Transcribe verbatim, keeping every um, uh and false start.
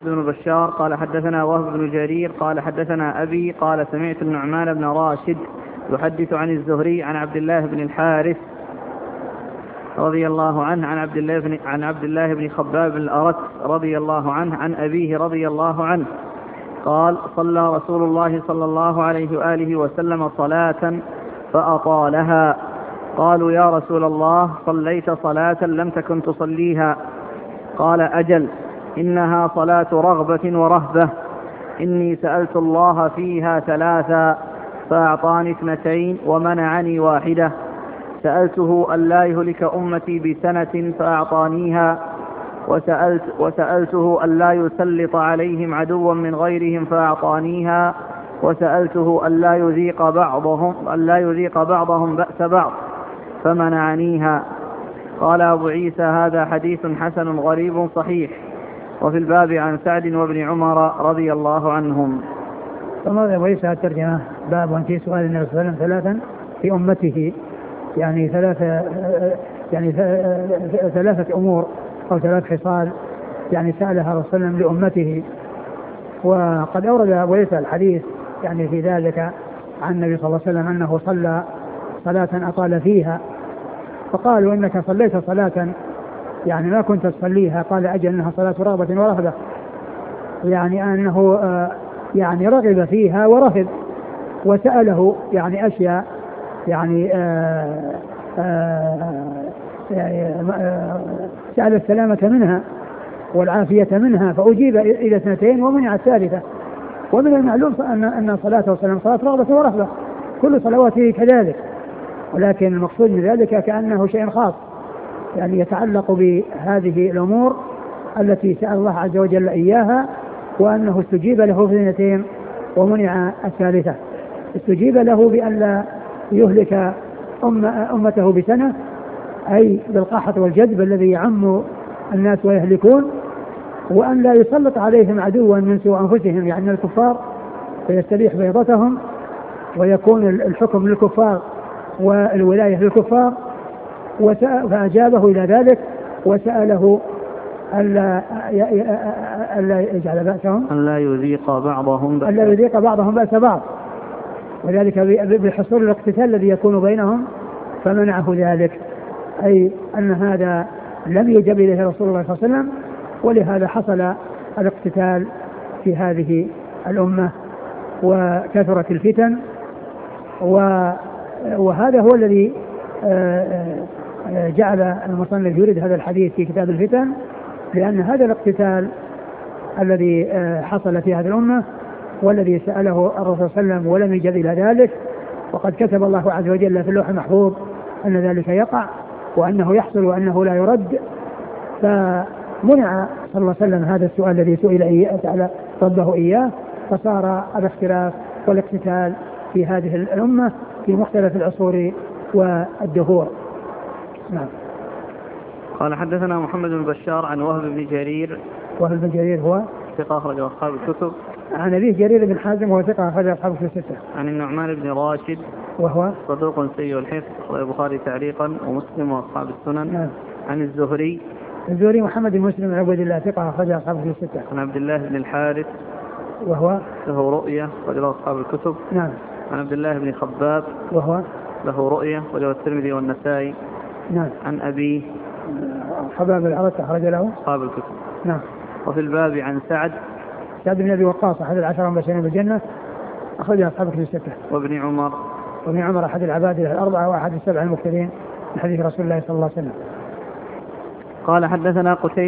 بن بشار قال حدثنا وهب بن جرير قال حدثنا أبي قال سمعت النعمان بن راشد يحدث عن الزهري عن عبد الله بن الحارث رضي الله عنه عن عبد الله بن عن عبد الله بن خباب الأرت رضي الله عنه عن أبيه رضي الله عنه قال صلى رسول الله صلى الله عليه وآله وسلم صلاة فأطالها. قالوا يا رسول الله صليت صلاة لم تكن تصليها؟ قال أجل إنها صلاة رغبة ورهبة، إني سألت الله فيها ثلاثا فأعطاني اثنتين ومنعني واحدة، سألته ألا يهلك أمتي بسنة فأعطانيها، وسألت وسألته ألا يسلط عليهم عدوا من غيرهم فأعطانيها، وسألته ألا يذيق بعضهم ألا يذيق بعضهم بأس بعض فمنعنيها. قال أبو عيسى هذا حديث حسن غريب صحيح. وفي الباب عن سعد وابن عمر رضي الله عنهم. ثم أبو عيسى الترجمة باب في سؤال النبي صلى الله عليه وسلم ثلاثا في أمته، يعني ثلاثة يعني ثلاثة أمور أو ثلاث خصال يعني سألها رسول الله لأمته. وقد أورد أبو عيسى الحديث يعني في ذلك عن النبي صلى الله عليه وسلم أنه صلى صلاة أطال فيها، فقالوا إنك صليت صلاة يعني ما كنت تصليها، قال أجل إنها صلاة رغبة ورهبة، يعني أنه يعني رغب فيها ورهب، وسأله يعني أشياء يعني آآ آآ سأل السلامة منها والعافية منها، فأجيب إلى اثنتين ومنع الثالثة. ومن المعلوم أن أن صلاته وسلم صلاة رغبة ورهبة، كل صلواته كذلك، ولكن المقصود من ذلك كأنه شيء خاص يعني يتعلق بهذه الأمور التي سأل الله عز وجل إياها، وأنه استجيب له في اثنتين ومنع الثالثة. استجيب له بأن لا يهلك أم أمته بسنة، أي بالقحط والجذب الذي يعم الناس ويهلكون، وأن لا يسلط عليهم عدوا من سوء أنفسهم يعني الكفار فيستبيح بيضتهم ويكون الحكم للكفار والولاية للكفار. فأجابه إلى ذلك وسأله ألا ألا يجعل بأسهم ألا يذيق بعضهم بأس ألا يذيق بعضهم بأس بعض، وذلك بحصول الاقتتال الذي يكون بينهم، فمنعه ذلك، أي أن هذا لم يجب إليه رسول الله صلى الله عليه وسلم، ولهذا حصل الاقتتال في هذه الأمة وكثرت الفتن. وهذا هو الذي جعل المصنف يريد هذا الحديث في كتاب الفتن، لأن هذا الاقتتال الذي حصل في هذه الأمة والذي سأله الرسول صلى الله عليه وسلم ولم يجب إلى ذلك، وقد كتب الله عز وجل في اللوح المحفوظ أن ذلك يقع وأنه يحصل وأنه لا يرد، فمنع صلى الله عليه وسلم هذا السؤال الذي سئل إياه ربه إياه، فصار الاختلاف والاقتتال في هذه الأمة في مختلف العصور والدهور. نعم. قال حدثنا محمد بن بشار عن وهب بن جرير. وهب بن جرير هو ثقة أخرج أصحاب الكتب. عن أبيه جرير بن حازم وهو ثقة أخرج أصحاب الكتب الستة. عن النعمان بن راشد وهو صدوق سيء الحفظ أخرج البخاري تعليقا ومسلم وأصحاب السنن. نعم. عن الزهري الزهري محمد بن مسلم بن عبد الله ثقة أخرج أصحاب الكتب الستة. عن عبد الله بن الحارث وهو له رؤية أخرج أصحاب الكتب. نعم. عن عبد الله بن خباب وهو له رؤية وله الترمذي والنسائي. نعم. عن أبي خباب العرس أخرج له أصحاب الكتب. نعم. وفي الباب عن سعد سعد بن أبي وقاص أحد العشرة المبشرين بالجنة أخرج أصحاب الكتب الستة. وابن عمر وابن عمر أحد العباد الأربعة وأحد السبع المكثرين من حديث رسول الله صلى الله عليه وسلم. قال حدثنا قتيبة